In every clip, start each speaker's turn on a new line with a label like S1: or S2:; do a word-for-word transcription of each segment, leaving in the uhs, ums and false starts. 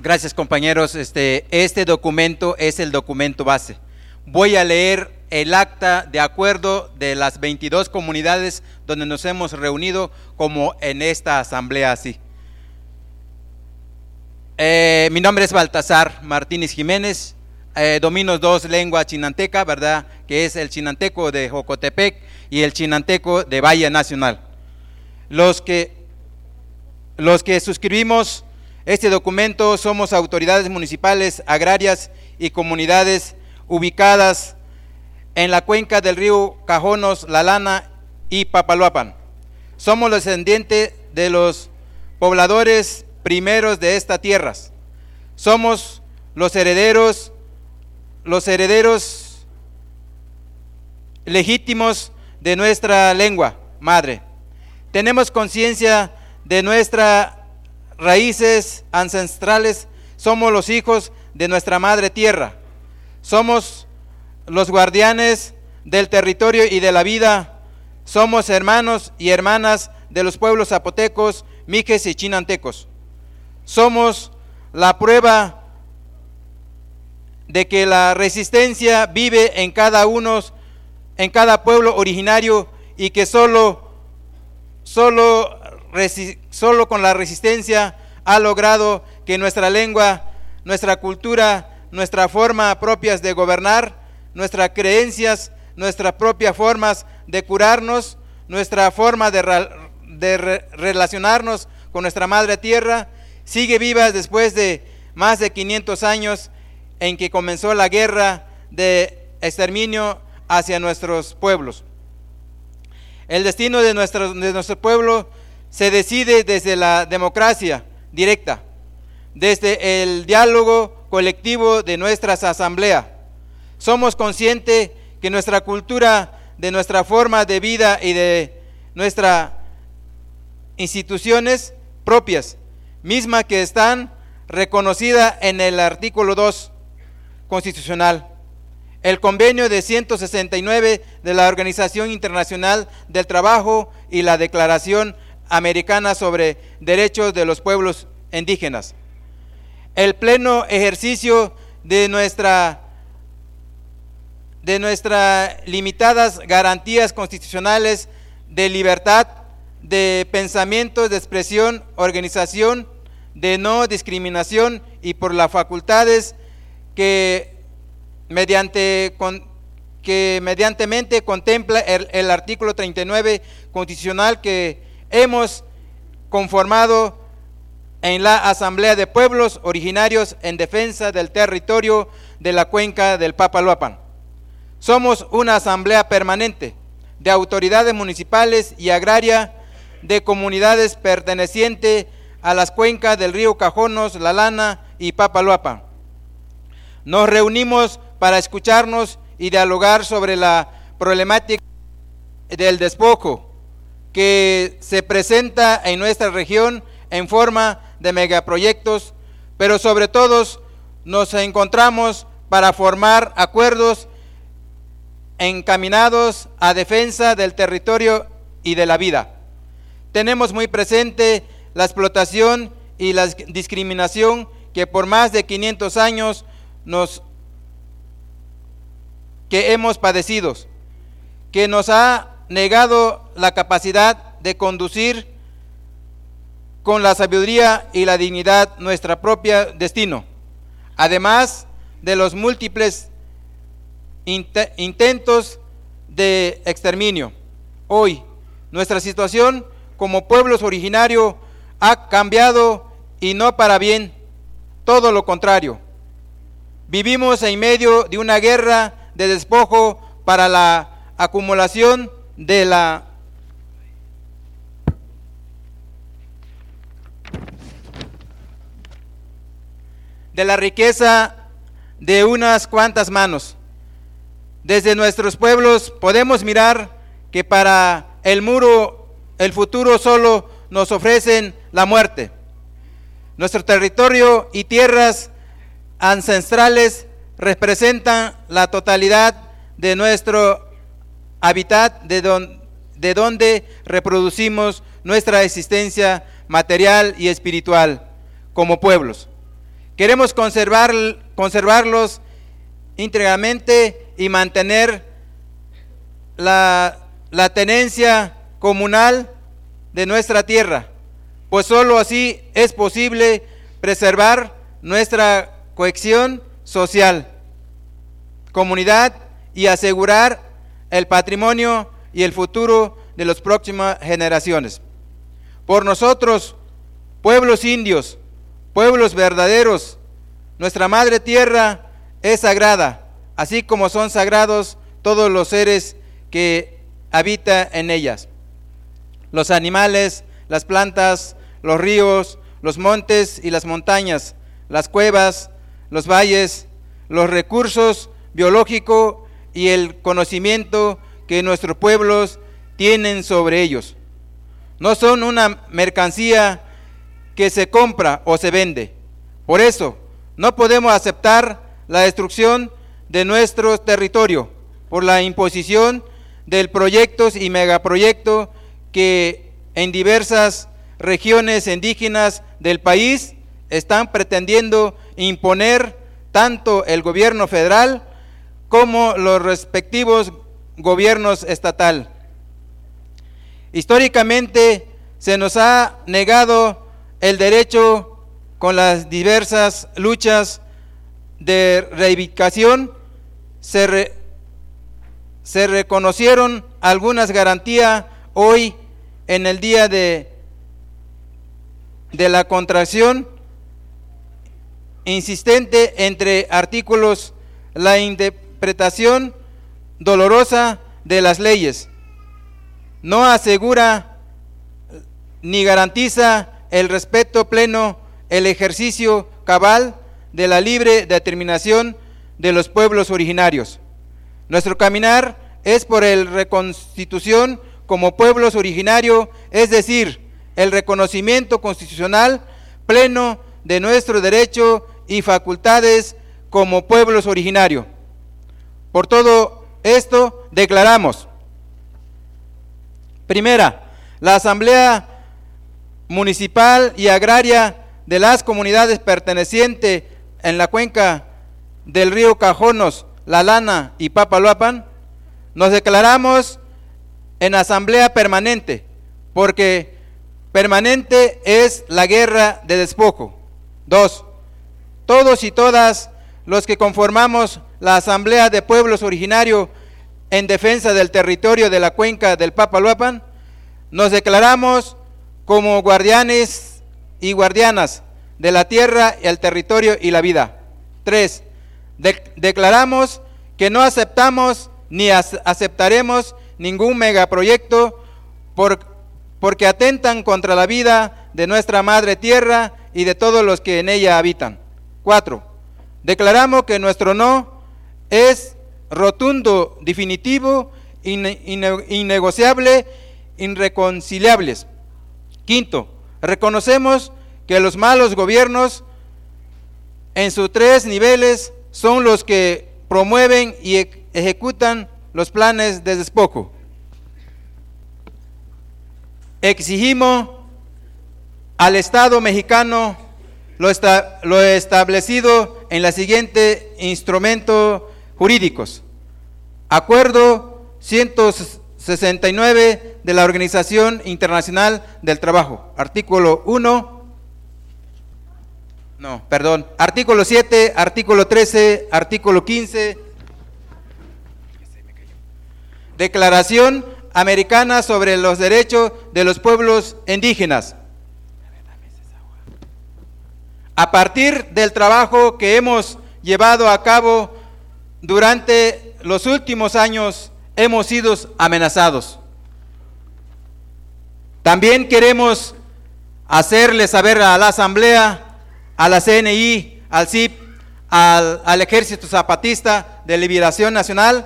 S1: Gracias, compañeros. Este, este documento es el documento base. Voy a leer el acta de acuerdo de las veintidós comunidades donde nos hemos reunido como en esta asamblea así. Eh, mi nombre es Baltasar Martínez Jiménez, eh, domino dos lenguas chinanteca, ¿verdad? Que es el chinanteco de Jocotepec y el chinanteco de Valle Nacional. Los que, los que suscribimos este documento somos autoridades municipales, agrarias y comunidades ubicadas en la cuenca del río Cajonos, La Lana y Papaloapan. Somos los descendientes de los pobladores primeros de estas tierras. Somos los herederos, los herederos legítimos de nuestra lengua madre. Tenemos conciencia de nuestras raíces ancestrales. Somos los hijos de nuestra madre tierra. Somos los guardianes del territorio y de la vida. Somos hermanos y hermanas de los pueblos zapotecos, mijes y chinantecos. Somos la prueba de que la resistencia vive en cada uno, en cada pueblo originario, y que solo, solo, solo con la resistencia ha logrado que nuestra lengua, nuestra cultura, nuestra forma propias de gobernar, nuestras creencias, nuestras propias formas de curarnos, nuestra forma de, de re, relacionarnos con nuestra madre tierra, sigue viva después de más de quinientos años en que comenzó la guerra de exterminio hacia nuestros pueblos. El destino de nuestro, de nuestro pueblo se decide desde la democracia directa, desde el diálogo colectivo de nuestras asambleas. Somos conscientes que nuestra cultura, de nuestra forma de vida y de nuestras instituciones propias, misma que están reconocida en el artículo dos constitucional, el convenio de ciento sesenta y nueve de la Organización Internacional del Trabajo y la Declaración Americana sobre Derechos de los Pueblos Indígenas, el pleno ejercicio de nuestra de nuestras limitadas garantías constitucionales de libertad de pensamiento, de expresión, organización, de no discriminación y por las facultades que mediante con, que mediantemente contempla el, el artículo treinta y nueve constitucional que hemos conformado en la Asamblea de Pueblos Originarios en defensa del territorio de la cuenca del Papaloapan. Somos una asamblea permanente de autoridades municipales y agrarias de comunidades pertenecientes a las cuencas del río Cajonos, La Lana y Papaloapan. Nos reunimos para escucharnos y dialogar sobre la problemática del despojo que se presenta en nuestra región en forma de megaproyectos, pero sobre todo nos encontramos para formar acuerdos encaminados a defensa del territorio y de la vida. Tenemos muy presente la explotación y la discriminación que por más de quinientos años nos que hemos padecido, que nos ha negado la capacidad de conducir con la sabiduría y la dignidad nuestro propio destino, además de los múltiples int- intentos de exterminio. Hoy, nuestra situación como pueblos originarios ha cambiado y no para bien, todo lo contrario. Vivimos en medio de una guerra de despojo para la acumulación de la de la riqueza de unas cuantas manos. Desde nuestros pueblos podemos mirar que para el muro, el futuro solo nos ofrecen la muerte. Nuestro territorio y tierras ancestrales representan la totalidad de nuestro hábitat, de, don, de donde reproducimos nuestra existencia material y espiritual como pueblos. Queremos conservar, conservarlos íntegramente y mantener la, la tenencia comunal de nuestra tierra, pues solo así es posible preservar nuestra cohesión social, comunidad y asegurar el patrimonio y el futuro de las próximas generaciones. Por nosotros, pueblos indios, pueblos verdaderos, nuestra madre tierra es sagrada, así como son sagrados todos los seres que habitan en ellas. Los animales, las plantas, los ríos, los montes y las montañas, las cuevas, los valles, los recursos biológicos y el conocimiento que nuestros pueblos tienen sobre ellos. No son una mercancía que se compra o se vende. Por eso, no podemos aceptar la destrucción de nuestro territorio por la imposición de proyectos y megaproyectos que en diversas regiones indígenas del país están pretendiendo imponer tanto el gobierno federal como los respectivos gobiernos estatales. Históricamente se nos ha negado el derecho con las diversas luchas de reivindicación, se, re, se reconocieron algunas garantías hoy en el día de, de la contracción insistente entre artículos, la interpretación dolorosa de las leyes no asegura ni garantiza el respeto pleno, el ejercicio cabal de la libre determinación de los pueblos originarios. Nuestro caminar es por la reconstitución como pueblos originarios, es decir, el reconocimiento constitucional pleno de nuestro derecho y facultades como pueblos originarios. Por todo esto declaramos: primera, la Asamblea Municipal y Agraria de las comunidades pertenecientes en la cuenca del río Cajonos, La Lana y Papaloapan, nos declaramos en asamblea permanente, porque permanente es la guerra de despojo. Dos, todos y todas los que conformamos la Asamblea de Pueblos Originarios en defensa del territorio de la cuenca del Papaloapan, nos declaramos como guardianes y guardianas de la tierra, el territorio y la vida. Tres, de, declaramos que no aceptamos ni as, aceptaremos ningún megaproyecto por, porque atentan contra la vida de nuestra madre tierra y de todos los que en ella habitan. Cuatro, declaramos que nuestro no es rotundo, definitivo, ine, ine, innegociable, irreconciliables. Quinto, reconocemos que los malos gobiernos en sus tres niveles son los que promueven y ejecutan los planes de despojo. Exigimos al Estado mexicano lo, esta, lo establecido en los siguientes instrumentos jurídicos. Acuerdo ciento sesenta y nueve de la Organización Internacional del Trabajo, artículo uno, no, perdón, artículo siete, artículo trece, artículo quince, Declaración Americana sobre los Derechos de los Pueblos Indígenas. A partir del trabajo que hemos llevado a cabo durante los últimos años, hemos sido amenazados. También queremos hacerle saber a la Asamblea, a la C N I, al C I P, al, al Ejército Zapatista de Liberación Nacional,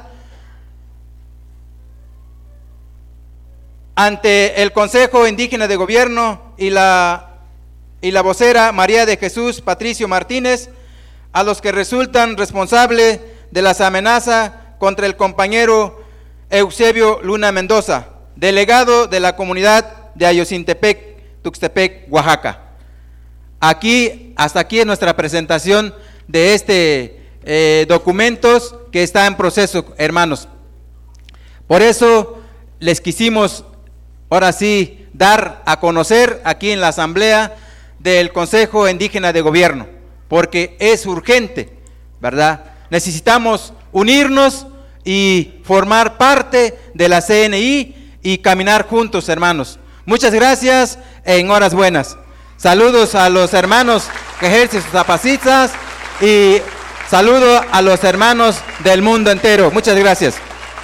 S1: ante el Consejo Indígena de Gobierno y la, y la vocera María de Jesús Patricio Martínez, a los que resultan responsables de las amenazas contra el compañero Eusebio Luna Mendoza, delegado de la comunidad de Ayocintepec, Tuxtepec, Oaxaca. aquí, hasta aquí es nuestra presentación de este eh, documentos que está en proceso, hermanos. Por eso les quisimos, ahora sí, dar a conocer aquí en la Asamblea del Consejo Indígena de Gobierno, porque es urgente, ¿verdad? Necesitamos unirnos y formar parte de la C N I y caminar juntos, hermanos. Muchas gracias, en horas buenas. Saludos a los hermanos que ejercen sus apacitas y saludo a los hermanos del mundo entero. Muchas gracias.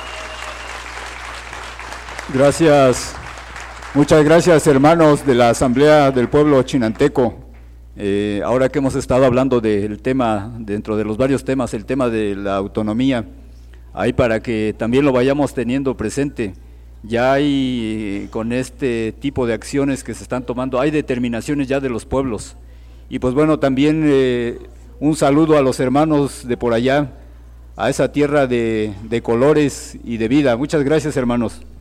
S2: Gracias, muchas gracias, hermanos de la Asamblea del Pueblo Chinanteco. Eh, ahora que hemos estado hablando del tema, dentro de los varios temas, el tema de la autonomía, ahí para que también lo vayamos teniendo presente. Ya hay, con este tipo de acciones que se están tomando, hay determinaciones ya de los pueblos. Y pues bueno, también eh, un saludo a los hermanos de por allá, a esa tierra de, de colores y de vida. Muchas gracias, hermanos.